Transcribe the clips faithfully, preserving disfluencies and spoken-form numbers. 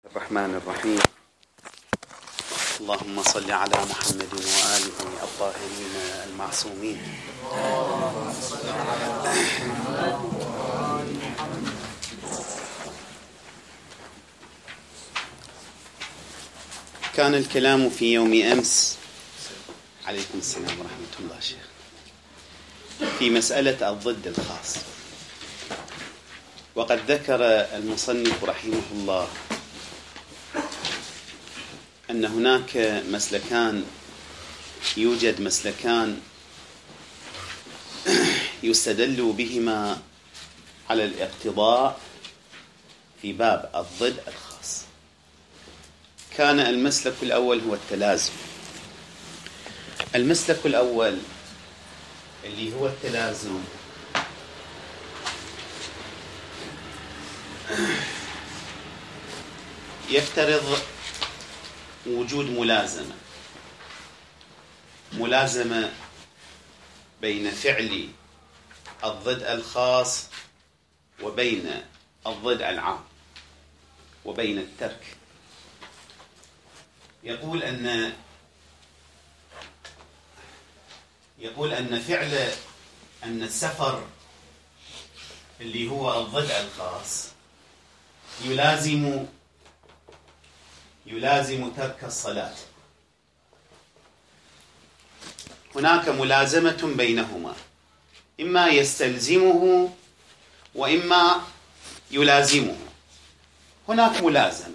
الرحمن الرحيم. اللهم صل على محمد وآله الطاهرين المعصومين. كان الكلام في يوم أمس عليكم السلام ورحمة الله شيخ في مسألة الضد الخاص، وقد ذكر المصنف رحمه الله أن هناك مسلكان يوجد مسلكان يستدل بهما على الاقتضاء في باب الضد الخاص. كان المسلك الأول هو التلازم. المسلك الأول اللي هو التلازم يفترض وجود ملازمة ملازمة بين فعل الضد الخاص وبين الضد العام وبين الترك. يقول أن يقول أن فعل أن السفر اللي هو الضد الخاص يلازم يلازم ترك الصلاة. هناك ملازمة بينهما، إما يستلزمه وإما يلازمه. هناك ملازمة،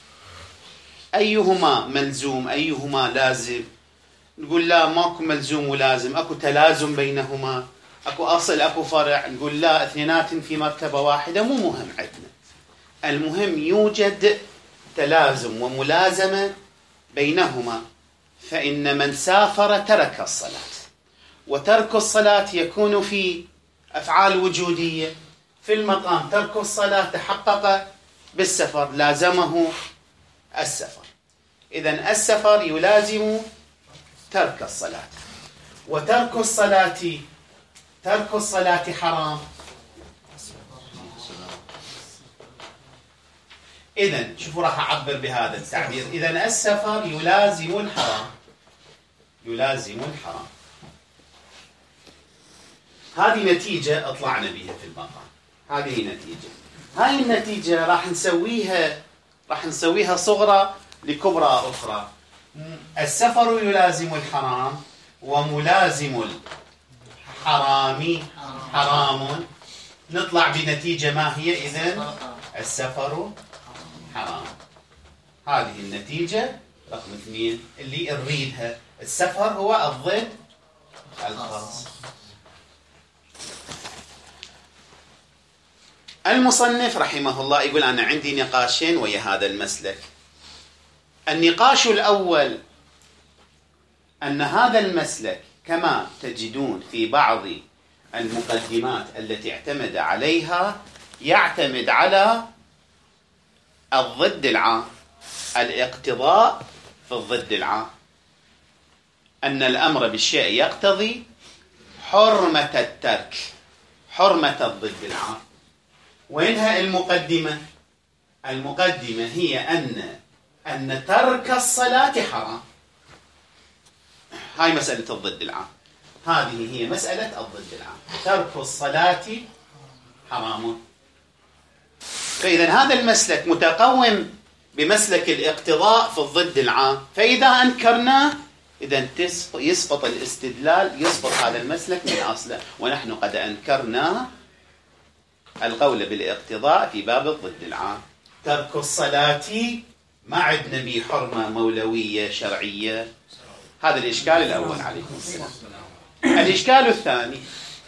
أيهما ملزوم أيهما لازم؟ نقول لا، ماكو ملزوم ولازم، أكو تلازم بينهما، أكو أصل أكو فرع. نقول لا، اثنينات في مرتبة واحدة. مو مهم عندنا، المهم يوجد تلازم وملازمة بينهما. فإن من سافر ترك الصلاة، وترك الصلاة يكون في أفعال وجودية. في المقام ترك الصلاة تحقق بالسفر، لازمه السفر. إذن السفر يلازم ترك الصلاة، وترك الصلاة ترك الصلاة حرام. إذن شوفوا، راح أعبر بهذا التعبير. إذن السفر يلازم الحرام يلازم الحرام. هذه نتيجة أطلعنا بها في المقام. هذه نتيجة. هاي النتيجة راح نسويها راح نسويها صغرى لكبرى أخرى. السفر يلازم الحرام، وملازم الحرام حرام. نطلع بنتيجة ما هي؟ إذن السفر حرام. هذه النتيجة رقم اثنين اللي نريدها. السفر هو الضد الخاص. المصنف رحمه الله يقول أنا عندي نقاشين ويا هذا المسلك. النقاش الأول أن هذا المسلك كما تجدون في بعض المقدمات التي اعتمد عليها يعتمد على الضد العام، الاقتضاء في الضد العام، أن الأمر بالشيء يقتضي حرمة الترك، حرمة الضد العام. وينها المقدمة؟ المقدمة هي أن أن ترك الصلاة حرام. هاي مسألة الضد العام. هذه هي مسألة الضد العام، ترك الصلاة حرام. فإذا هذا المسلك متقوم بمسلك الاقتضاء في الضد العام. فإذا أنكرناه إذا يسقط الاستدلال، يسقط هذا المسلك من أصله. ونحن قد أنكرنا القول بالاقتضاء في باب الضد العام. ترك الصلاة ما عندنا به حرمة مولوية شرعية. هذا الإشكال الأول. عليكم السلام. الإشكال الثاني،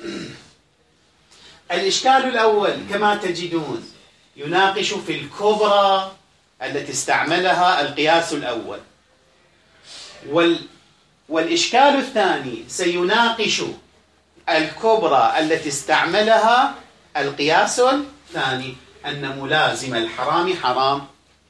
الإشكال الأول كما تجدون يناقش في الكبرى التي استعملها القياس الأول، وال والإشكال الثاني سيناقش الكبرى التي استعملها القياس الثاني، أن ملازم الحرام حرام،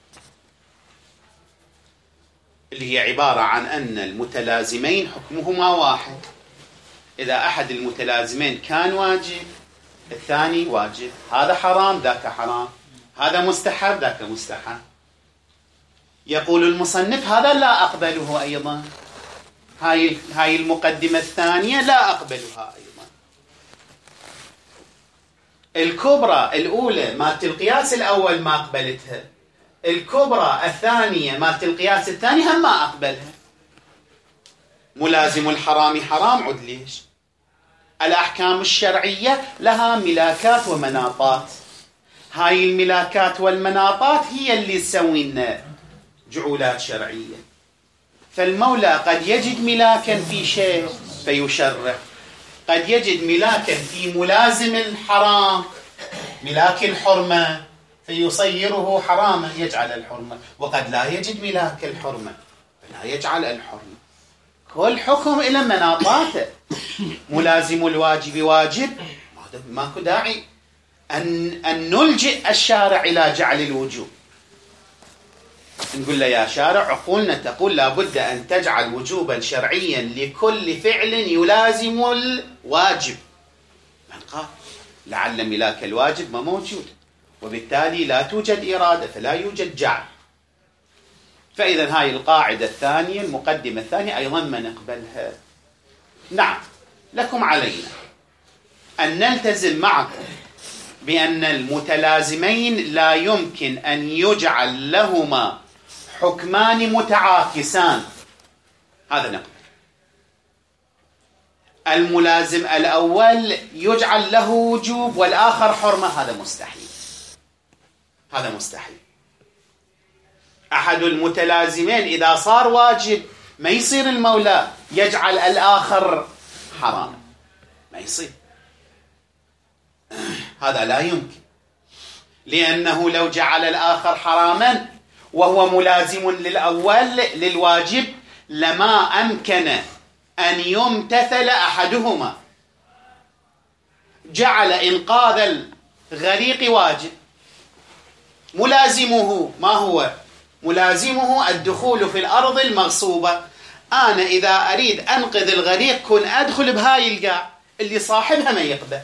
اللي هي عبارة عن أن المتلازمين حكمهما واحد. إذا أحد المتلازمين كان واجب الثاني واجب، هذا حرام ذاك حرام، هذا مستحب ذاك مستحب. يقول المصنف هذا لا أقبله أيضا، هاي هاي المقدمة الثانية لا أقبلها أيضا. الكبرى الأولى مالت القياس الأول ما أقبلتها، الكبرى الثانية مالت القياس الثاني هم ما أقبلها. ملازم الحرام حرام، عد ليش؟ الأحكام الشرعية لها ملاكات ومناطات، هاي الملاكات والمناطات هي اللي تسوي لنا جعولات شرعية. فالمولى قد يجد ملاكا في شيء فيشرع، قد يجد ملاكا في ملازم الحرام، ملاك الحرمة، فيصيره حراما يجعل الحرمة، وقد لا يجد ملاك الحرمة فلا يجعل الحرمة. كل حكم إلى مناطاته. ملازم الواجب واجب، ماكو داعي أن, أن نلجئ الشارع إلى جعل الوجوب. نقول له يا شارع عقولنا تقول لابد أن تجعل وجوبا شرعيا لكل فعل يلازم الواجب. من قال؟ لعل ملاك الواجب ما موجود، وبالتالي لا توجد إرادة فلا يوجد جعل. فإذا هاي القاعدة الثانية المقدمة الثانية أيضا ما نقبلها. نعم، لكم علينا أن نلتزم معكم بأن المتلازمين لا يمكن أن يجعل لهما حكمان متعاكسان، هذا نقبل. الملازم الأول يجعل له وجوب والآخر حرمة، هذا مستحيل، هذا مستحيل. أحد المتلازمين إذا صار واجب ما يصير المولى يجعل الآخر حرام، ما يصير، هذا لا يمكن، لأنه لو جعل الآخر حراما وهو ملازم للأول للواجب لما أمكن أن يمتثل أحدهما. جعل إنقاذ الغريق واجب، ملازمه ما هو؟ ملازمه الدخول في الأرض المغصوبة. أنا إذا أريد أنقذ الغريق كن أدخل بهاي القاع اللي صاحبها ما يقبل.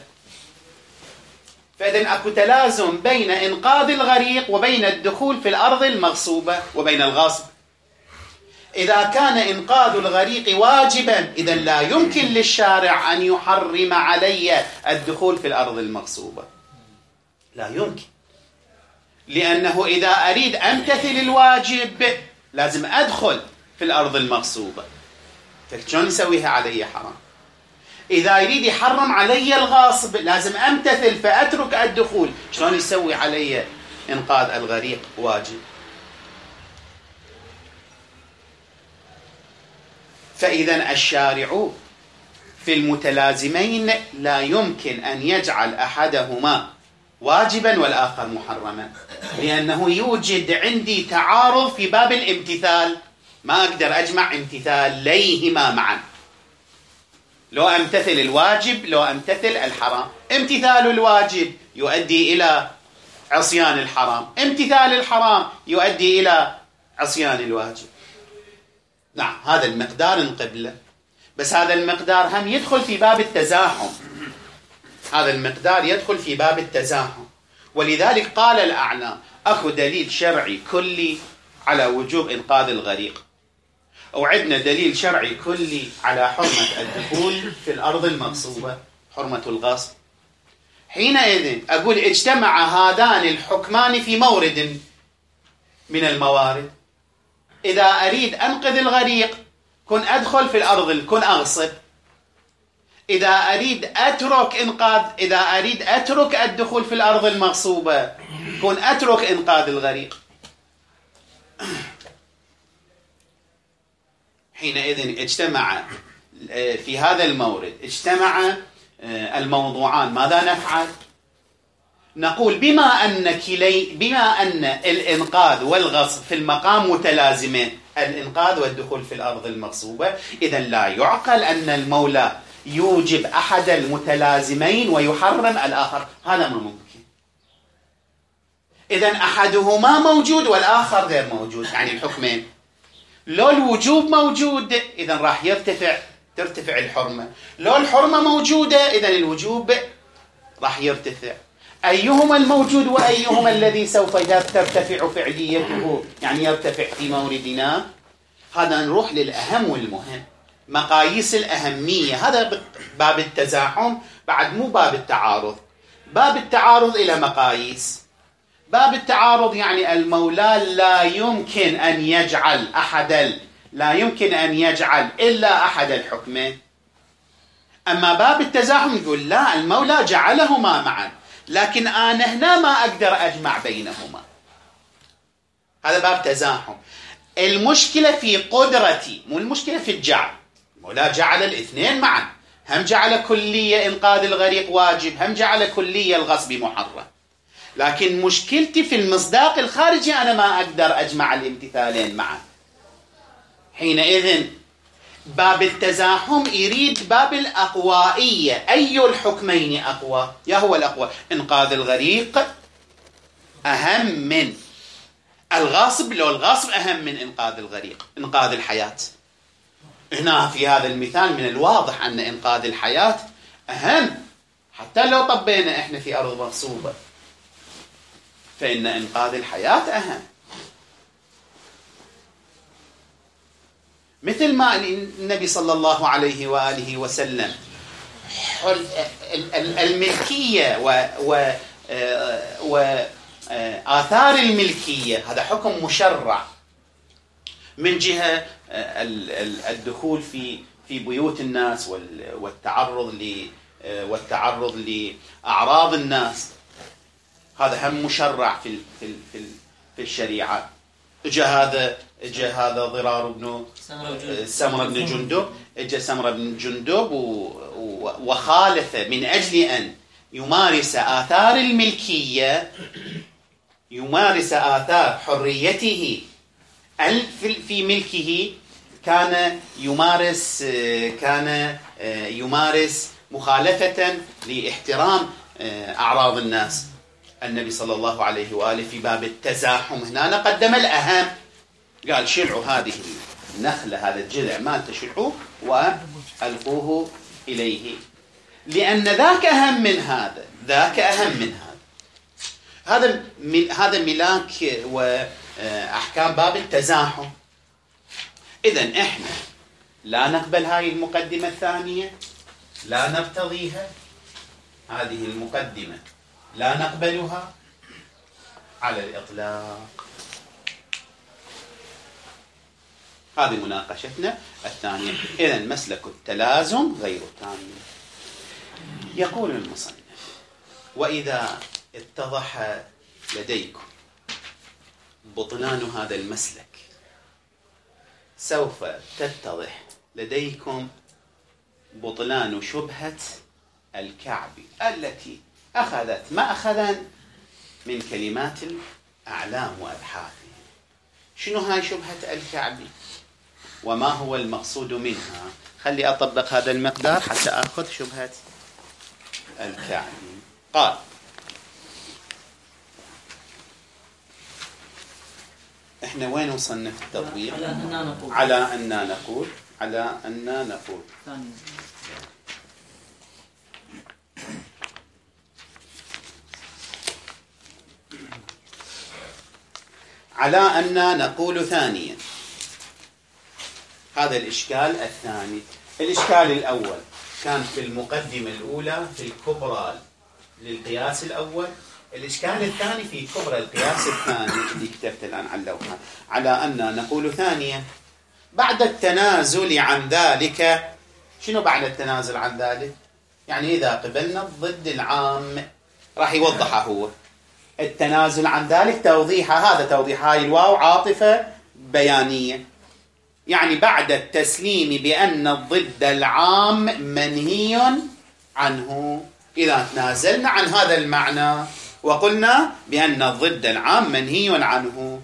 فإذن أكو تلازم بين إنقاذ الغريق وبين الدخول في الأرض المغصوبة وبين الغصب. إذا كان إنقاذ الغريق واجبا إذن لا يمكن للشارع أن يحرم علي الدخول في الأرض المغصوبة، لا يمكن، لأنه إذا أريد أمتثل الواجب لازم أدخل في الأرض المغصوبة، فشلون يسويها علي حرام؟ إذا يريد يحرم علي الغاصب لازم أمتثل فأترك الدخول، شلون يسوي علي إنقاذ الغريق واجب؟ فإذا الشارع في المتلازمين لا يمكن أن يجعل أحدهما واجبا والآخر محرما، لأنه يوجد عندي تعارض في باب الامتثال، ما أقدر أجمع امتثاليهما معا. لو أمتثل الواجب لو أمتثل الحرام، امتثال الواجب يؤدي إلى عصيان الحرام، امتثال الحرام يؤدي إلى عصيان الواجب. نعم، هذا المقدار نقبله، بس هذا المقدار هم يدخل في باب التزاحم، هذا المقدار يدخل في باب التزاحم. ولذلك قال الأعلام أكو دليل شرعي كلي على وجوب إنقاذ الغريق، وعندنا دليل شرعي كلي على حرمة الدخول في الأرض المغصوبة، حرمة الغصب. حينئذ أقول اجتمع هذان الحكمان في مورد من الموارد. إذا أريد أنقذ الغريق كن أدخل في الأرض كن أغصب، إذا أريد أترك إنقاذ إذا أريد أترك الدخول في الأرض المغصوبة كن أترك إنقاذ الغريق. حينئذ اجتمع في هذا المورد اجتمع الموضوعان، ماذا نفعل؟ نقول بما أن كلي بما أن الإنقاذ والغصب في المقام متلازمين، الإنقاذ والدخول في الأرض المغصوبة، إذن لا يعقل أن المولى يوجب أحد المتلازمين ويحرم الآخر، هذا ما ممكن. إذن أحدهما موجود والآخر غير موجود، يعني الحكمين. لو الوجوب موجود إذن راح يرتفع ترتفع الحرمة، لو الحرمة موجودة إذن الوجوب راح يرتفع. أيهما الموجود وأيهما الذي سوف ترتفع فعليته، يعني يرتفع في موردنا. هذا نروح للأهم والمهم، مقاييس الأهمية. هذا باب التزاحم، بعد مو باب التعارض. باب التعارض إلى مقاييس. باب التعارض يعني المولى لا يمكن أن يجعل أحد لا يمكن أن يجعل إلا أحد الحكمين. أما باب التزاحم يقول لا، المولى جعلهما معا، لكن أنا هنا ما أقدر أجمع بينهما. هذا باب تزاحم. المشكلة في قدرتي، مو المشكلة في الجعل. المولى جعل الاثنين معا، هم جعل كلية إنقاذ الغريق واجب، هم جعل كلية الغصب محرم. لكن مشكلتي في المصداق الخارجي، أنا ما أقدر أجمع الامتثالين معا. حينئذ باب التزاحم يريد باب الأقوائية. أي الحكمين أقوى؟ يا هو الأقوى؟ إنقاذ الغريق أهم من الغاصب، لو الغاصب أهم من إنقاذ الغريق، إنقاذ الحياة. هنا في هذا المثال من الواضح أن إنقاذ الحياة أهم، حتى لو طبينا إحنا في أرض مغصوبة فإن إنقاذ الحياة أهم. مثل ما النبي صلى الله عليه وآله وسلم الملكية وآثار الملكية هذا حكم مشرع من جهة الدخول في في بيوت الناس والتعرض ل والتعرض لأعراض الناس. هذا هم مشرع في في في الشريعة. اجى هذا اجى هذا ضرار بن سمرة بن جندب، اجى سمرة بن جندب وخالف من أجل أن يمارس آثار الملكية، يمارس آثار حريته في ملكه. كان يمارس كان يمارس مخالفة لاحترام أعراض الناس. النبي صلى الله عليه وآله في باب التزاحم هنا قدم الأهم، قال شلعوا هذه النخلة، هذا الجذع ما تشلعوه وألقوه إليه، لأن ذاك أهم من هذا، ذاك أهم من هذا. هذا هذا ملاك وأحكام باب التزاحم. إذن إحنا لا نقبل هذه المقدمة الثانية، لا نرتضيها. هذه المقدمة لا نقبلها على الإطلاق. هذه مناقشتنا الثانية. إذن مسلك التلازم غير تام. يقول المصنف: وإذا اتضح لديكم بطلان هذا المسلك، سوف تتضح لديكم بطلان شبهة الكعبي التي أخذت مأخذا من كلمات الأعلام وأبحاثهم. شنو هاي شبهة الكعبي وما هو المقصود منها؟ خلي أطبق هذا المقدار حتى أخذ شبهة الكعبي. قال: إحنا وين وصلنا في التطبيق؟ على أننا نقول على أننا نقول على أننا نقول على أننا نقول ثانيا. هذا الإشكال الثاني. الإشكال الأول كان في المقدمة الأولى في الكبرى للقياس الأول. الإشكال الثاني في كبرى القياس الثاني اللي كتبت الآن على اللوحة. على أننا نقول ثانيا بعد التنازل عن ذلك. شنو بعد التنازل عن ذلك؟ يعني إذا قبلنا الضد العام راح يوضحه هو. التنازل عن ذلك توضيحه، هذا توضيح، هاي الواو عاطفة بيانية. يعني بعد التسليم بأن الضد العام منهي عنه. إذا تنازلنا عن هذا المعنى وقلنا بأن الضد العام منهي عنه،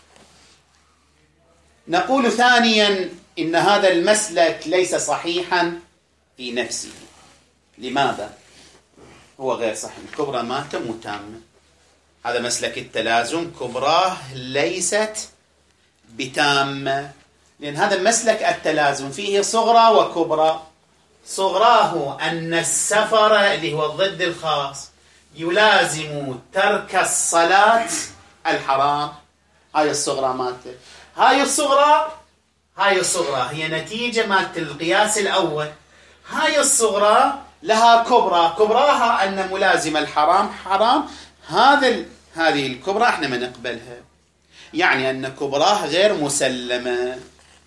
نقول ثانيا إن هذا المسلك ليس صحيحا في نفسه. لماذا؟ هو غير صحيح. الكبرى ما تم تامة. هذا مسلك التلازم كبراه ليست بتامة، لأن هذا مسلك التلازم فيه صغرى وكبرى. صغراه أن السفر اللي هو الضد الخاص يلازم ترك الصلاة الحرام. هاي الصغرى مالته. هاي الصغرى هاي الصغرى هي نتيجة مالت القياس الأول. هاي الصغرى لها كبرى، كبراها أن ملازم الحرام حرام. هذا هذه الكبرى احنا ما نقبلها، يعني أن كبراها غير مسلمة.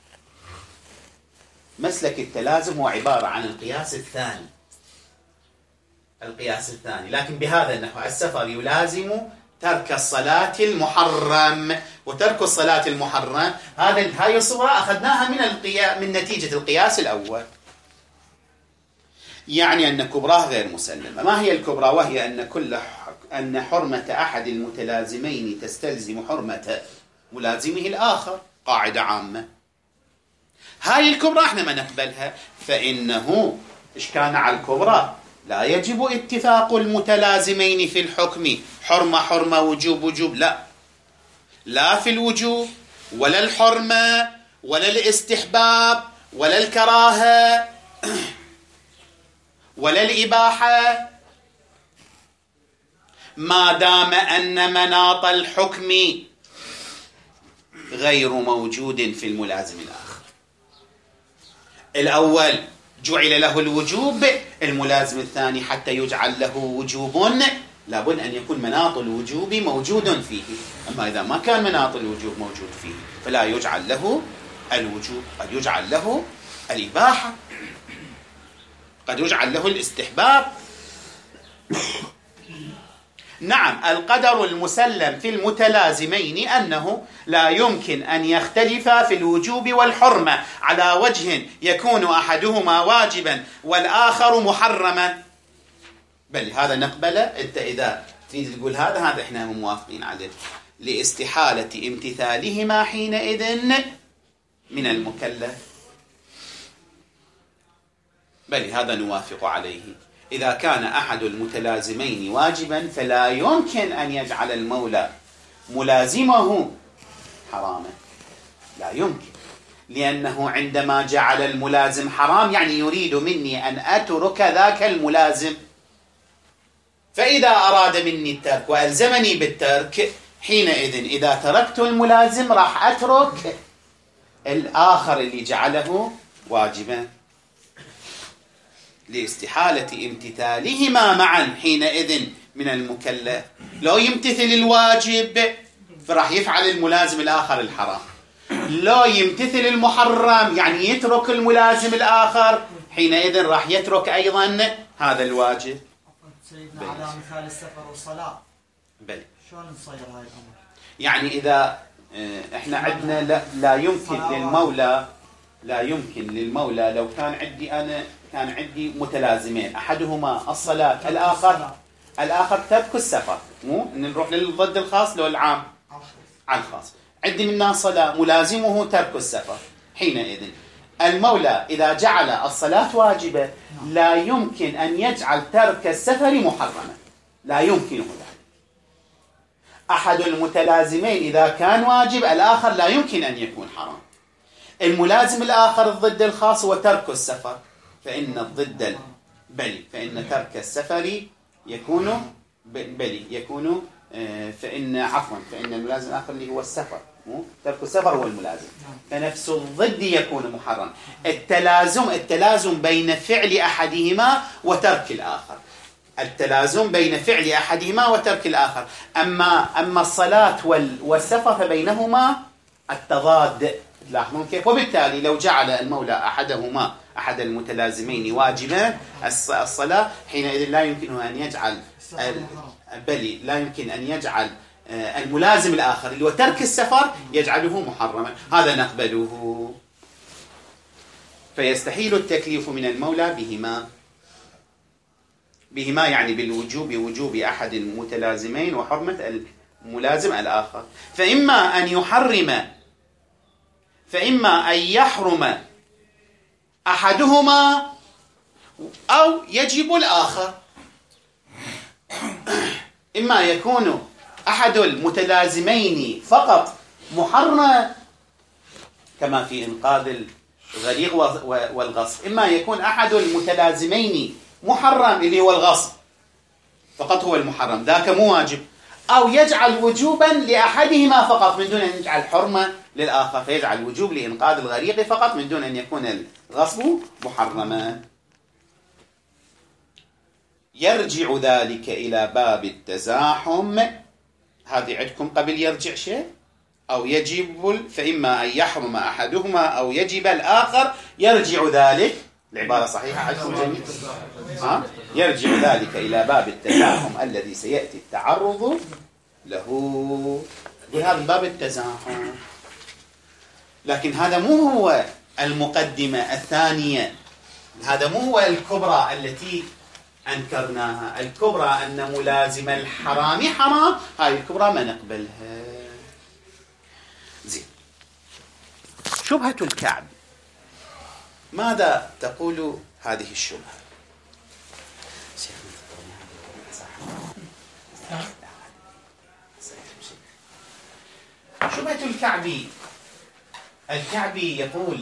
مسلك التلازم هو عبارة عن القياس الثاني، القياس الثاني، لكن بهذا النحو: السفر يلازم ترك الصلاة المحرم. وترك الصلاة المحرم هذا هاي الصورة أخذناها من القياس، من نتيجة القياس الأول، يعني أن كبراه غير مسلمة. ما هي الكبرى؟ وهي أن كل أن حرمة أحد المتلازمين تستلزم حرمة ملازمه الآخر، قاعدة عامة. هاي الكبرى احنا ما نقبلها، فإنه إيش كان على الكبرى؟ لا يجب اتفاق المتلازمين في الحكم، حرمة حرمة وجوب وجوب، لا، لا في الوجوب ولا الحرمة ولا الاستحباب ولا الكراهة ولا الإباحة، ما دام أن مناط الحكم غير موجود في الملازم الآخر. الأول جعل له الوجوب، الملازم الثاني حتى يجعل له وجوب لابد أن يكون مناط الوجوب موجود فيه. أما إذا ما كان مناط الوجوب موجود فيه فلا يجعل له الوجوب، قد يجعل له الإباحة، قد يجعل له الاستحباب. نعم، القدر المسلم في المتلازمين أنه لا يمكن أن يختلفا في الوجوب والحرمة على وجه يكون أحدهما واجبا والآخر محرما. بل هذا نقبله. أنت إذا تريد تقول هذا هذا إحنا موافقين عليه، لاستحالة امتثالهما حينئذ من المكلف. بل هذا نوافق عليه. إذا كان أحد المتلازمين واجبا فلا يمكن أن يجعل المولى ملازمه حراما، لا يمكن، لأنه عندما جعل الملازم حرام يعني يريد مني أن أترك ذاك الملازم. فإذا أراد مني الترك وألزمني بالترك، حينئذ إذا تركت الملازم راح أترك الآخر اللي جعله واجبا، لاستحالة امتثالهما معا حينئذ من المكلف. لو يمتثل الواجب فراح يفعل الملازم الآخر الحرام، لو يمتثل المحرم يعني يترك الملازم الآخر، حينئذ راح يترك أيضا هذا الواجب. سيدنا على مثال السفر والصلاة، بل شلون نصير هاي الأمر؟ يعني إذا إحنا عندنا لا, لا يمكن للمولى لا يمكن للمولى لو كان عندي أنا كان عندي متلازمين، أحدهما الصلاة، الآخر الآخر ترك السفر، مو نروح للضد الخاص لو العام على الخاص. عندي منها صلاة ملازمه ترك السفر، حينئذ المولى إذا جعل الصلاة واجبة لا يمكن أن يجعل ترك السفر محرما، لا يمكنه ذلك. أحد المتلازمين إذا كان واجب الآخر لا يمكن أن يكون حرام. الملازم الآخر الضد الخاص هو ترك السفر، فإن الضد بلي فإن ترك السفر يكون بلي يكون فإن عفوا فإن الملازم الآخر اللي هو السفر، ترك السفر هو الملازم، فنفس الضد يكون محرم. التلازم التلازم بين فعل أحدهما وترك الآخر، التلازم بين فعل أحدهما وترك الآخر. أما أما الصلاة والسفر فبينهما التضاد، لاحظون كيف؟ وبالتالي لو جعل المولى أحدهما أحد المتلازمين واجبا الصلاة، حينئذ لا يمكنه أن يجعل بل لا يمكن أن يجعل الملازم الآخر اللي هو ترك السفر يجعله محرما. هذا نقبله. فيستحيل التكليف من المولى بهما بهما يعني بالوجوب، بوجوب أحد المتلازمين وحرمة الملازم الآخر. فإما أن يحرم فإما أن يحرم أحدهما أو يجب الآخر. إما يكون أحد المتلازمين فقط محرم كما في إنقاذ الغريق والغصب، إما يكون أحد المتلازمين محرم اللي هو الغصب، فقط هو المحرم، ذاك مو واجب. أو يجعل وجوبا لأحدهما فقط من دون أن يجعل حرمة للآخر، فيجعل وجوب لإنقاذ الغريق فقط من دون أن يكون الغصب محرما. يرجع ذلك إلى باب التزاحم. هذه عندكم قبل يرجع شيء أو يجب، فإما أن يحرم أحدهما أو يجب الآخر. يرجع ذلك، العبارة صحيحة عندكم جميل؟ ها؟ يرجع ذلك إلى باب التزاحم الذي سيأتي التعرض له. بهذا باب التزاحم. لكن هذا مو هو المقدمة الثانية، هذا مو هو الكبرى التي أنكرناها. الكبرى أن ملازم الحرام حرام، هاي الكبرى ما نقبلها. زين، شبهة الكعب، ماذا تقول هذه الشبهة؟ شبهة الكعبي، الكعبي يقول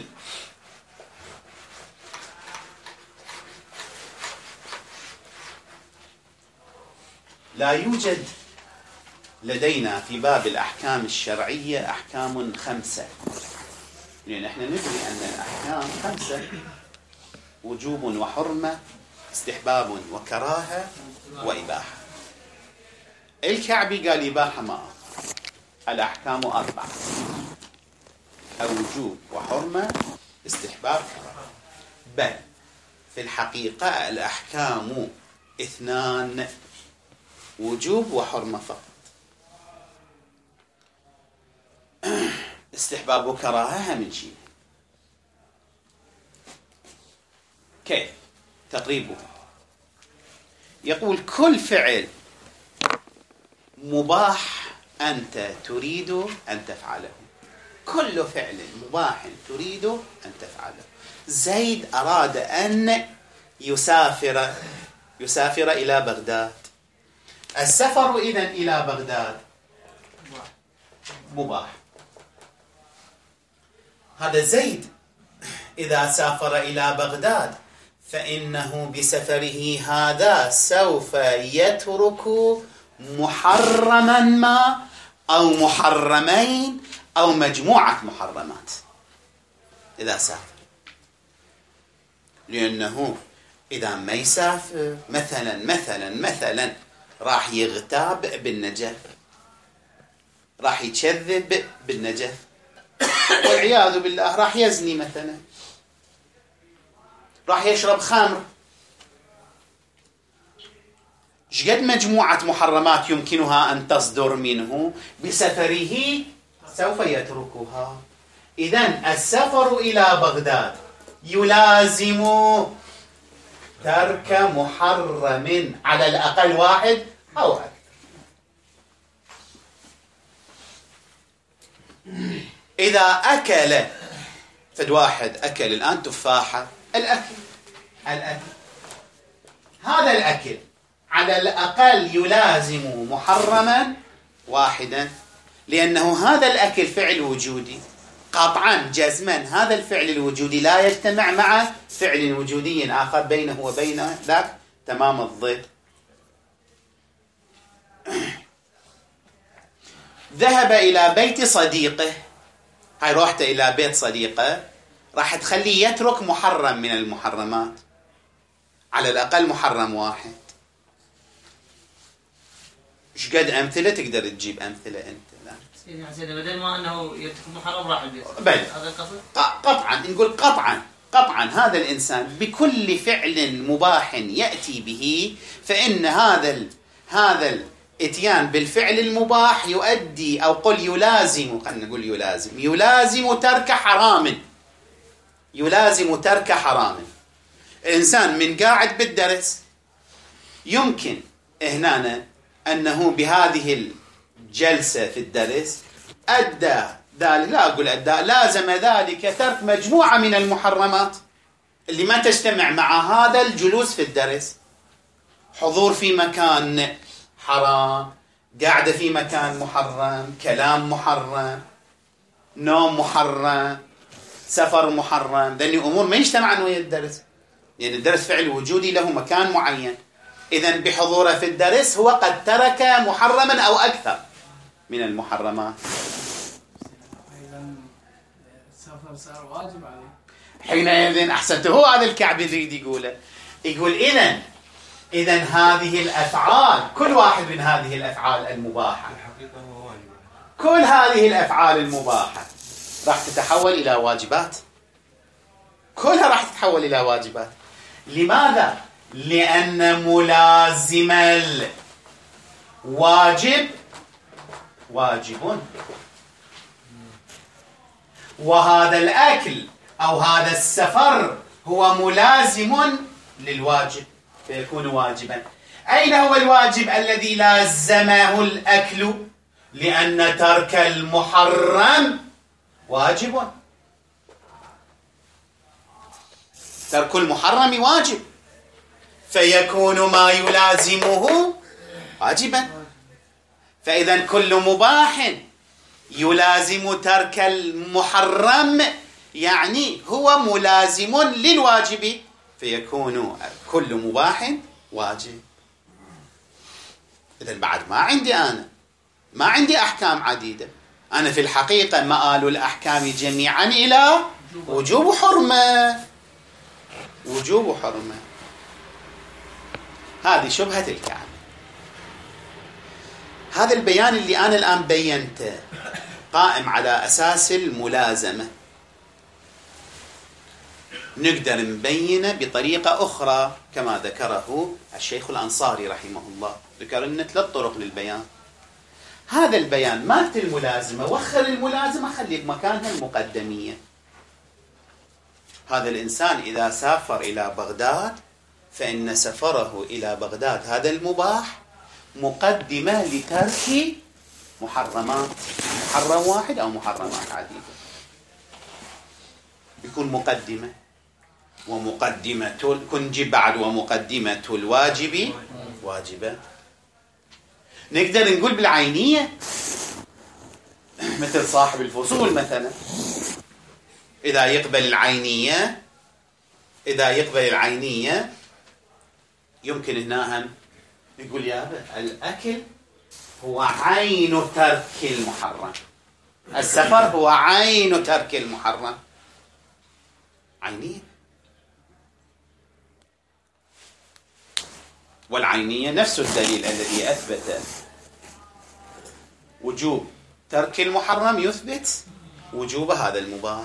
لا يوجد لدينا في باب الأحكام الشرعية أحكام خمسة، لأن احنا ندري أن الأحكام خمسة: وجوب وحرمة، استحباب وكراهة، وإباحة. الكعبي قال إباحة ما أخر. الأحكام أربعة: وجوب وحرمة، استحباب، كراهة. بل في الحقيقة الأحكام اثنان: وجوب وحرمة فقط. استحباب وكراهة من شيء. كيف تقريبه؟ يقول كل فعل مباح أنت تريد أن تفعله، كل فعل مباح تريد أن تفعله. زيد أراد أن يسافر يسافر إلى بغداد. السفر إذن إلى بغداد مباح. هذا زيد إذا سافر إلى بغداد فإنه بسفره هذا سوف يترك محرما ما أو محرمين أو مجموعة محرمات إذا سافر، لأنه إذا ما يسافر مثلا مثلا مثلا راح يغتاب بالنجف، راح يكذب بالنجف، والعياذ بالله راح يزني مثلا، راح يشرب خمر. شقد مجموعة محرمات يمكنها أن تصدر منه بسفره سوف يتركها. إذن السفر إلى بغداد يلازم ترك محرم على الأقل واحد أو أكثر. إذا أكل فد واحد أكل الآن تفاحة، الأكل الأكل هذا الأكل على الأقل يلازم محرما واحدا، لأنه هذا الأكل فعل وجودي قطعا جزما. هذا الفعل الوجودي لا يجتمع مع فعل وجودي آخر بينه وبين ذاك تمام الضد. ذهب إلى بيت صديقه، هاي روحت إلى بيت صديقه راح تخليه يترك محرم من المحرمات، على الأقل محرم واحد. ايش قد أمثلة تقدر تجيب أمثلة أنت؟ سيدي حسين بدل ما أنه يترك محرم راح البيت، بل هذا القصد؟ قطعا نقول قطعا قطعا هذا الإنسان بكل فعل مباح يأتي به فإن هذا ال... هذا الاتيان بالفعل المباح يؤدي أو قل يلازم، خلينا نقول يلازم يلازم ترك حرام، يلازم ترك حرام. الإنسان من قاعد بالدرس يمكن هنا أنه بهذه الجلسة في الدرس أدى ذلك، لا أقول أدى، لازم ذلك ترك مجموعة من المحرمات اللي ما تجتمع مع هذا الجلوس في الدرس. حضور في مكان حرام، قاعدة في مكان محرم، كلام محرم، نوم محرم، سفر محرم، ذني أمور ما يجتمعن ويا الدرس، لأن يعني الدرس فعل وجودي له مكان معين. إذن بحضوره في الدرس هو قد ترك محرما أو أكثر من المحرمات. إذن السفر صار واجب عليه. حينئذ أحسنت، هو هذا الكعبي يريد يقوله. يقول إذن إذن هذه الأفعال، كل واحد من هذه الأفعال المباحة، كل هذه الأفعال المباحة راح تتحول إلى واجبات، كلها راح تتحول إلى واجبات. لماذا؟ لأن ملازم الواجب واجب، وهذا الأكل أو هذا السفر هو ملازم للواجب فيكون واجبا. أين هو الواجب الذي لازمه الأكل؟ لأن ترك المحرم واجب، ترك المحرم واجب، فيكون ما يلازمه واجبا. فإذا كل مباح يلازم ترك المحرم يعني هو ملازم للواجب، فيكون كل مباح واجب. إذن بعد ما عندي أنا ما عندي أحكام عديدة، أنا في الحقيقة مآل الأحكام جميعا إلى وجوب حرمة، وجوب حرمة. هذه شبهة الكعبة. هذا البيان اللي أنا الآن بينته قائم على أساس الملازمة. نقدر نبينه بطريقة أخرى كما ذكره الشيخ الأنصاري رحمه الله، ذكر لنا ثلاث طرق للبيان. هذا البيان مالت الملازمة، وخر الملازمة خلي بمكانها المقدمية. هذا الإنسان إذا سافر إلى بغداد فإن سفره إلى بغداد هذا المباح مقدمة لترك محرمات، محرم واحد أو محرمات عديدة، يكون مقدمة. ومقدمة كنجي بعد ومقدمة الواجب واجبة. نقدر نقول بالعينية مثل صاحب الفصول مثلا، إذا يقبل العينية إذا يقبل العينية يمكن هنا هم يقول يا أبا الأكل هو عين ترك المحرم، السفر هو عين ترك المحرم، عينية. والعينية نفس الدليل الذي أثبت وجوب ترك المحرم يثبت وجوب هذا المباح.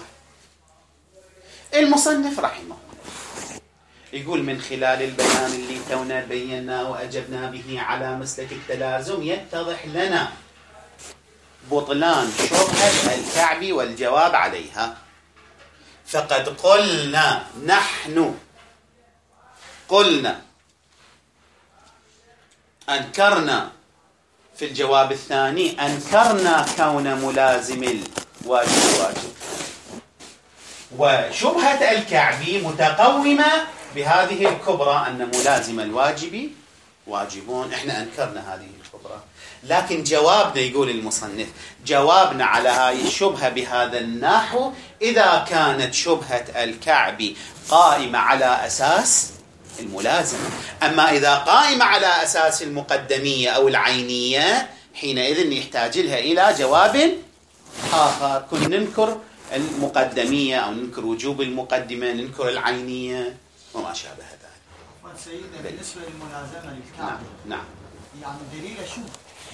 المصنف رحمه الله يقول من خلال البيان اللي تونا بينا وأجبنا به على مسلك التلازم يتضح لنا بطلان شبهة الكعب والجواب عليها. فقد قلنا نحن قلنا أنكرنا في الجواب الثاني أنكرنا كون ملازم الواجب واجب، وشبهة الكعبي متقومة بهذه الكبرى أن ملازم الواجب واجبون. إحنا أنكرنا هذه الكبرى، لكن جوابنا يقول المصنف جوابنا على هذه الشبهة بهذا النحو إذا كانت شبهة الكعبي قائمة على أساس الملازمة. أما إذا قائمة على أساس المقدمية أو العينية حينئذ يحتاج لها إلى جواب آخر. كن ننكر المقدمية أو ننكر وجوب المقدمة، ننكر العينية وما شابه ذلك. سيدنا بالنسبة للملازمة للكعبة نعم نعم يعني دليله شو؟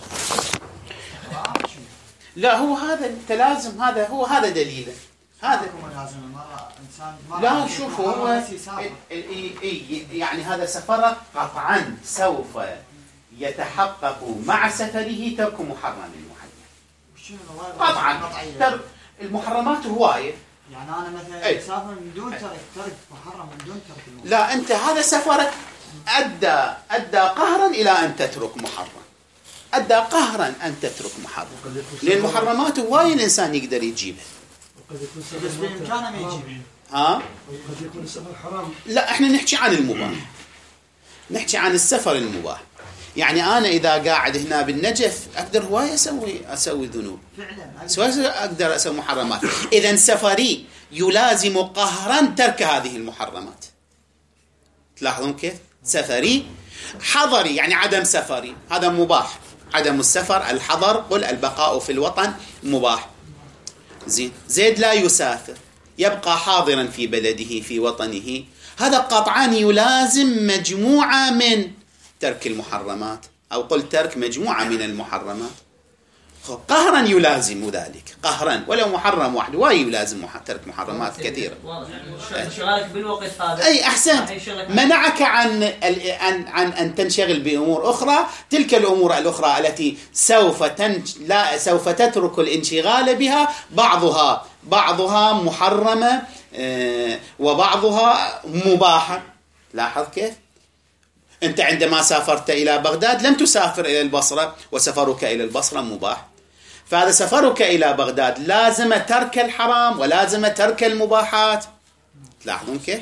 لا هو هذا التلازم، هذا هو هذا دليله. هذا ملازمة مرة إنسان مرة لا شوف هو يعني هذا سفره قطعا سوف يتحقق مع سفره ترك محرم معين قطعا. المحرمات هواية، يعني أنا مثلا أسافر من دون ترك ترك محرم من دون ترك المحرم. لا أنت هذا سفرك أدى أدى قهرا إلى أن تترك محرم، أدى قهرا أن تترك محرم، لأن المحرمات هواية الإنسان يقدر يجيبها. بس بإمكانه ما يجيبها. ها؟ قد يكون السفر حرام. لا إحنا نحكي عن المباح، نحكي عن السفر المباح. يعني أنا إذا قاعد هنا بالنجف أقدر هواية أسوي أسوي ذنوب، فعلا أقدر أسوي محرمات. إذن سفري يلازم قهرا ترك هذه المحرمات. تلاحظون كيف؟ سفري. حضري يعني عدم سفري، هذا مباح. عدم السفر الحضر، قل البقاء في الوطن مباح. زين. زيد لا يسافر، يبقى حاضرا في بلده في وطنه، هذا قطعا يلازم مجموعة من ترك المحرمات، أو قل ترك مجموعة من المحرمات. قهرا يلازم ذلك، قهرا، ولو محرم واحد واي يلازم ترك محرمات كثيرة. واضح يعني انشغالك بالوقت هذا. أي أحسن، منعك عن عن عن أن تنشغل بأمور أخرى. تلك الأمور الأخرى التي سوف تنش لا سوف تترك الانشغال بها، بعضها بعضها محرمة وبعضها مباحة. لاحظ كيف؟ أنت عندما سافرت إلى بغداد لم تسافر إلى البصرة، وسفرك إلى البصرة مباح. فهذا سفرك إلى بغداد لازم ترك الحرام ولازم ترك المباحات. تلاحظون كيف؟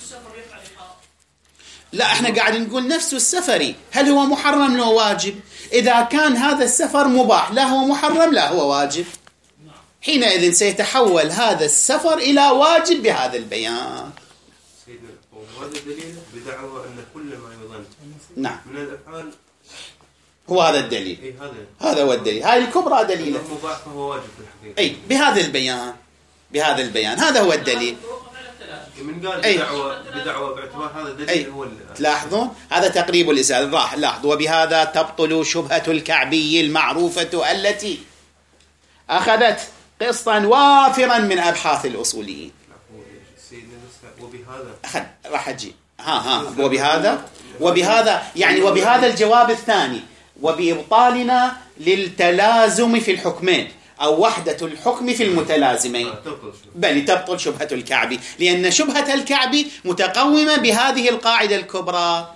لا، احنا قاعد نقول نفس السفري، هل هو محرم لا واجب؟ إذا كان هذا السفر مباح لا هو محرم لا هو واجب، حينئذ سيتحول هذا السفر إلى واجب بهذا البيان. سيدنا، وهذا دليل بدعوى أن كل ما يظن نعم من الأفعال هو هذا الدليل. إيه هذا هذا هو الدليل، هاي الكبرى دليله. مباح فهو واجب في الحقيقة. أي بهذا البيان، بهذا البيان هذا هو الدليل. من قال أي. بدعوى بدعوى باعتبار هذا دليل. أي. هو تلاحظون هذا تقريب الإسهال. راح لاحظ، وبهذا تبطل شبهة الكعبي المعروفة التي أخذت قسطا وافرا من أبحاث الأصوليين. وبهذا أخذ راح أجي ها ها وبهذا وبهذا يعني وبهذا الجواب الثاني، وبإبطالنا للتلازم في الحكمين أو وحدة الحكم في المتلازمين، بل تبطل شبهة الكعبي، لأن شبهة الكعبي متقومة بهذه القاعدة الكبرى.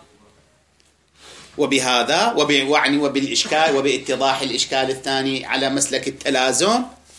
وبهذا وبعني وبالإشكال وباتضاح الإشكال الثاني على مسلك التلازم،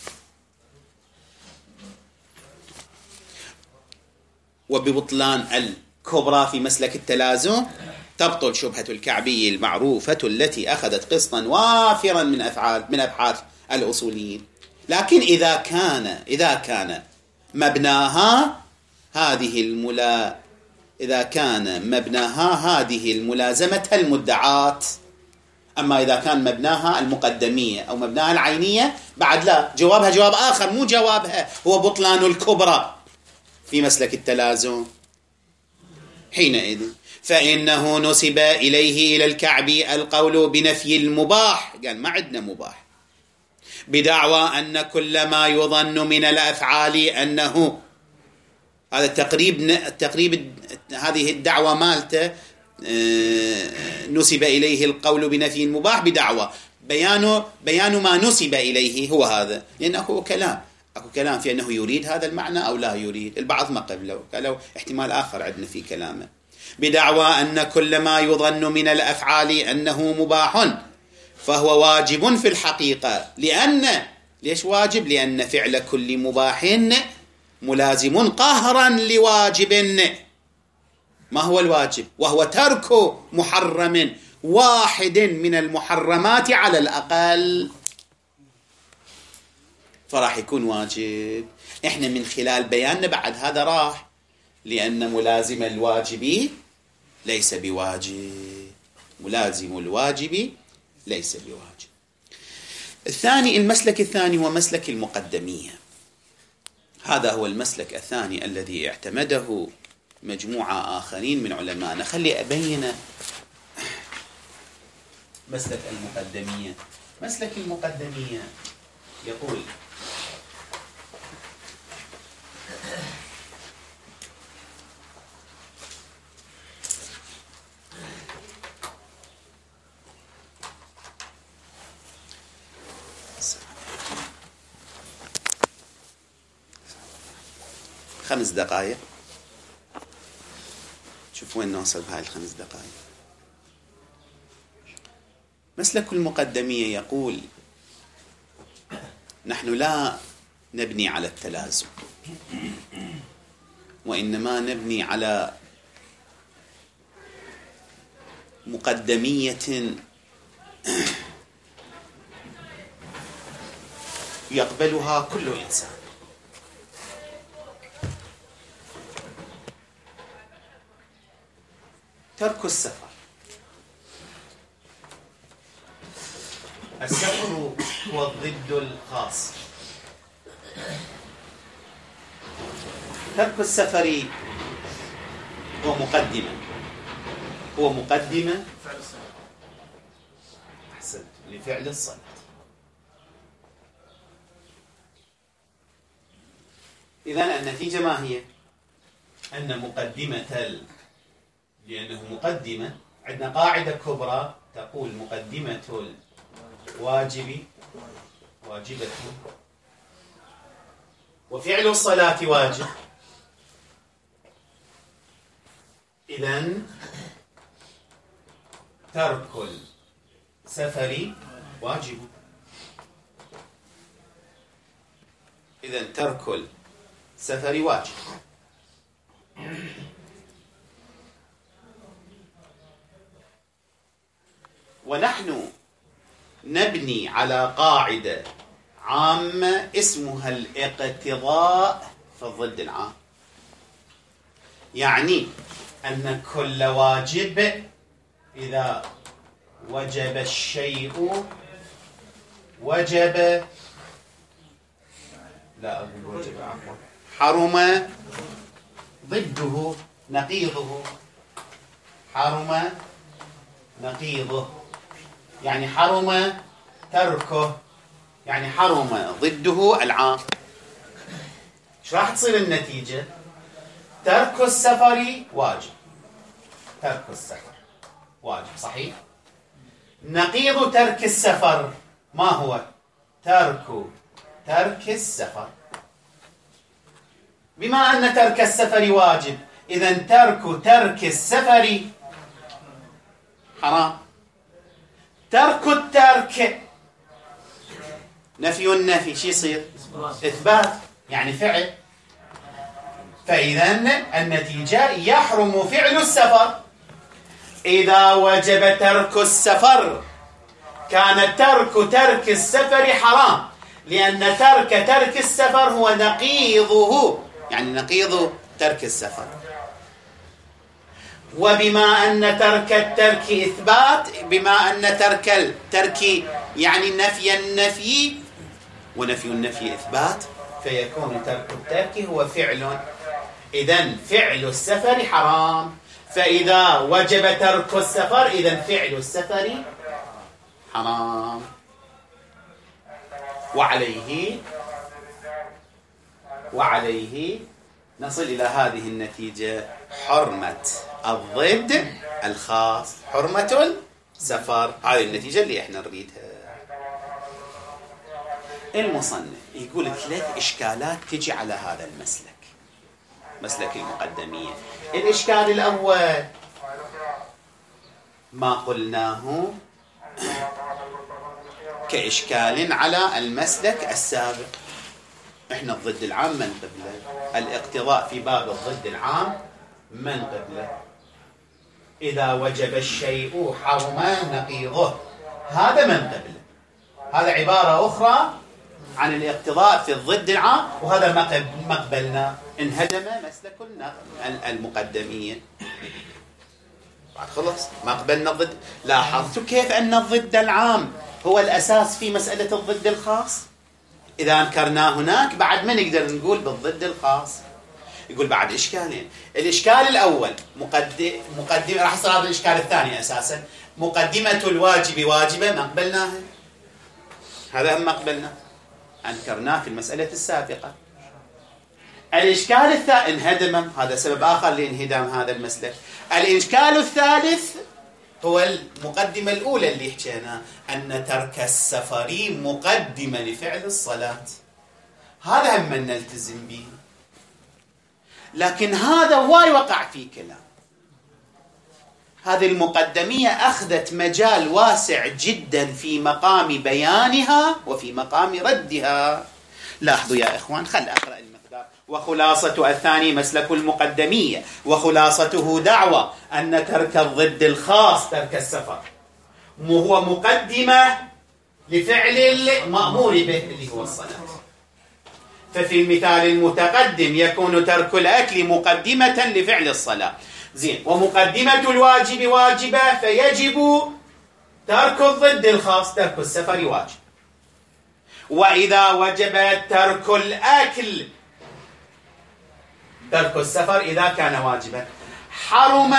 وببطلان الكبرى في مسلك التلازم، تبطل شبهة الكعبي المعروفة التي أخذت قسطا وافرا من أفعال من أبحاث الأصوليين. لكن إذا كان إذا كان مبناها هذه الملا إذا كان مبناها هذه الملازمة المدعاة، أما إذا كان مبناها المقدمية أو مبناها العينية بعد لا، جوابها جواب آخر، مو جوابها هو بطلان الكبرى في مسلك التلازم. حينئذ فإنه نسب إليه إلى الكعبي القول بنفي المباح، قال ما عندنا مباح، بدعوى أن كل ما يظن من الأفعال أنه، هذا التقريب التقريب هذه الدعوة مالته، نسب إليه القول بنفي المباح بدعوى بيان بيان ما نسب إليه هو هذا، لأنه كلام أكو كلام في أنه يريد هذا المعنى أو لا يريد، البعض ما قبله قالوا احتمال آخر عندنا في كلامه، بدعوى أن كل ما يظن من الأفعال أنه مباح فهو واجب في الحقيقة. لأن ليش واجب؟ لأن فعل كل مباح ملازم قهرا لواجب. ما هو الواجب؟ وهو ترك محرم واحد من المحرمات على الأقل، فراح يكون واجب. احنا من خلال بياننا بعد هذا راح، لأن ملازم الواجب ليس بواجب، ملازم الواجب ليس بواجب. الثاني، المسلك الثاني هو مسلك المقدمية. هذا هو المسلك الثاني الذي اعتمده مجموعة آخرين من علماءنا. خلي أبين مسلك المقدمية. مسلك المقدمية يقول خمس دقائق، شوف وين نوصل بهاي الخمس دقائق. مسلك المقدمية يقول نحن لا نبني على التلازم، وإنما نبني على مقدمية يقبلها كل إنسان. ترك السفر. السفر هو الضد الخاص. ترك السفر هو مقدمة هو مقدمة أحسنت لفعل الصلاة. إذن النتيجة ما هي؟ أن مقدمة ال... لأنه مقدمة، عندنا قاعدة كبرى تقول مقدمة الواجب واجبة وفعل الصلاة واجب. إذن ترك السفر واجب. إذن ترك السفر واجب. ونحن نبني على قاعدة عامة اسمها الاقتضاء في الضد العام. يعني أن كل واجب إذا وجب الشيء وجب لا أقول وجب عفوا حرم ضده نقيضه. حرم نقيضه يعني حرم تركه، يعني حرم ضده العام. ايش راح تصير النتيجة؟ ترك السفر واجب. ترك السفر واجب صحيح. نقيض ترك السفر ما هو؟ ترك ترك السفر. بما أن ترك السفر واجب، إذن ترك ترك السفر حرام. ترك الترك نفي النفي شي يصير؟ إثبات يعني فعل. فإذن النتيجة يحرم فعل السفر. إذا وجب ترك السفر كان ترك ترك السفر حرام، لأن ترك ترك السفر هو نقيضه، يعني نقيض ترك السفر. وبما أن ترك الترك إثبات، بما أن ترك الترك يعني نفي النفي، ونفي النفي إثبات، فيكون ترك الترك هو فعل. إذن فعل السفر حرام. فإذا وجب ترك السفر إذن فعل السفر حرام. وعليه وعليه نصل إلى هذه النتيجة: حرمة الضد الخاص، حرمة السفر. هذه النتيجة اللي احنا نريدها. المصنف يقول ثلاث إشكالات تجي على هذا المسلك، مسلك المقدمية. الإشكال الأول ما قلناه كإشكال على المسلك السابق. احنا الضد العام من قبله، الاقتضاء في باب الضد العام من قبله. إذا وجب الشيء حرم نقيضه، هذا من قبله. هذا عبارة أخرى عن الاقتضاء في الضد العام، وهذا ما قبلنا. انهدم مسلك المقدمية. بعد خلص ما قبلنا الضد. لاحظتوا كيف أن الضد العام هو الأساس في مسألة الضد الخاص؟ إذا أنكرناه هناك بعد ما نقدر نقول بالضد الخاص. يقول بعد إشكالين. الإشكال الأول مقدم مقدمة، راح يصير هذا الإشكال الثاني أساسا. مقدمة الواجب واجبة ما قبلناها، هذا ما قبلنا، أنكرناه في المسألة السابقة. الإشكال الثاني انهدم، هذا سبب آخر لانهدام هذا المسلك. الإشكال الثالث هو المقدمة الأولى اللي حكينا، أن ترك السفر مقدمة لفعل الصلاة. هذا هم من نلتزم به. لكن هذا هواي وقع فيه كلام. هذه المقدمية أخذت مجال واسع جدا في مقام بيانها وفي مقام ردها. لاحظوا يا إخوان، خل أقرأ المقدار. وخلاصة الثاني مسلك المقدمية، وخلاصته دعوة أن ترك الضد الخاص ترك السفر هو مقدمة لفعل المأمور به اللي هو الصلاة. ففي المثال المتقدم يكون ترك الأكل مقدمة لفعل الصلاة، زين. ومقدمة الواجب واجبة فيجب ترك الضد الخاص، ترك السفر واجب. وإذا وجب ترك الأكل، ترك السفر إذا كان واجبا، حرم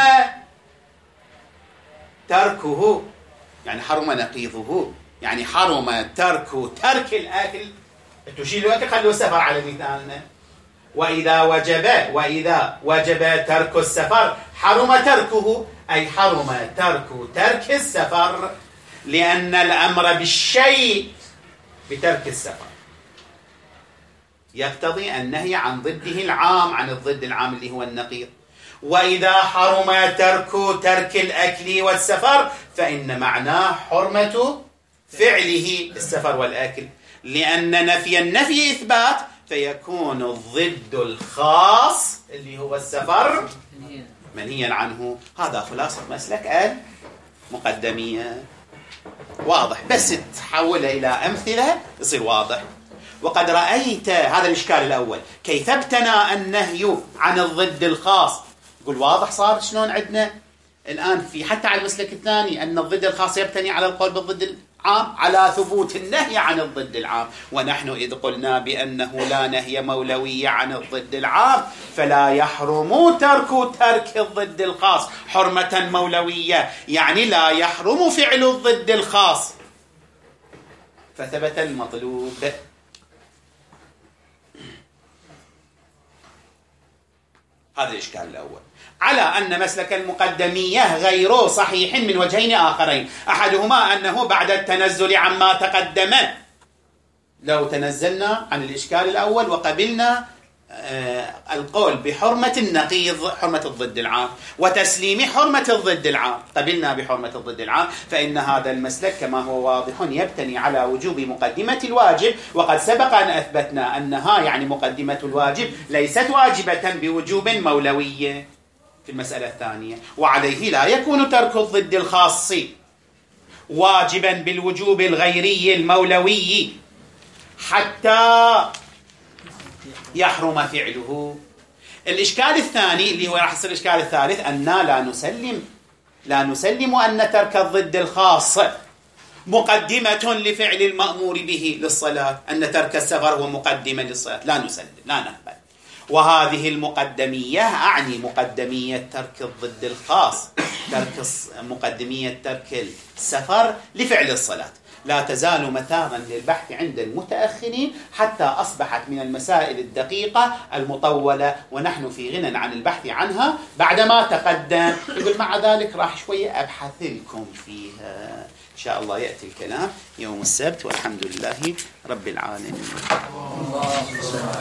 تركه، يعني حرم نقيضه، يعني حرم ترك ترك الأكل، تشيل الأكل خلوا السفر على مثالنا. وإذا وجب وإذا وجب ترك السفر حرم تركه، أي حرم ترك ترك السفر، لأن الأمر بالشيء بترك السفر يقتضي النهي عن ضده العام، عن الضد العام اللي هو النقيض. وإذا حرم ترك ترك الأكل والسفر فإن معناه حرمة فعله السفر والأكل، لأن نفي النفي إثبات، فيكون الضد الخاص اللي هو السفر منهيا عنه. هذا خلاصة مسلك المقدمية. واضح، بس تحوله إلى أمثلة يصير واضح. وقد رأيت هذا الإشكال الأول، كيف ابتنى النهي عن الضد الخاص. يقول واضح صار شلون عندنا الآن في حتى على المسلك الثاني أن الضد الخاص يبتني على القول بالضد العام، على ثبوت النهي عن الضد العام. ونحن إذ قلنا بأنه لا نهي مولوي عن الضد العام فلا يحرم ترك ترك الضد الخاص حرمة مولوية، يعني لا يحرم فعل الضد الخاص، فثبت المطلوب. هذا الإشكال الأول. على أن مسلك المقدمية غير صحيح من وجهين آخرين، أحدهما أنه بعد التنزل عما تقدم، لو تنزلنا عن الإشكال الأول وقبلنا آه القول بحرمة النقيض، حرمة الضد العام، وتسليم حرمة الضد العام، قبلنا بحرمة الضد العام، فإن هذا المسلك كما هو واضح يبتني على وجوب مقدمة الواجب. وقد سبق أن أثبتنا أنها يعني مقدمة الواجب ليست واجبة بوجوب مولوي في المسألة الثانية، وعليه لا يكون ترك الضد الخاص واجبا بالوجوب الغيري المولوي حتى يحرم فعله. الإشكال الثاني اللي هو راح يصير الإشكال الثالث، أننا لا نسلم لا نسلم أن ترك الضد الخاص مقدمة لفعل المأمور به للصلاة، أن ترك السفر هو مقدمة للصلاة، لا نسلم، لا نقبل. وهذه المقدمية أعني مقدمية ترك الضد الخاص، ترك مقدمية ترك السفر لفعل الصلاة، لا تزال مثارا للبحث عند المتأخرين حتى أصبحت من المسائل الدقيقة المطولة، ونحن في غنى عن البحث عنها بعدما تقدم. يقول مع ذلك راح شوية أبحث لكم فيها إن شاء الله. يأتي الكلام يوم السبت، والحمد لله رب العالمين.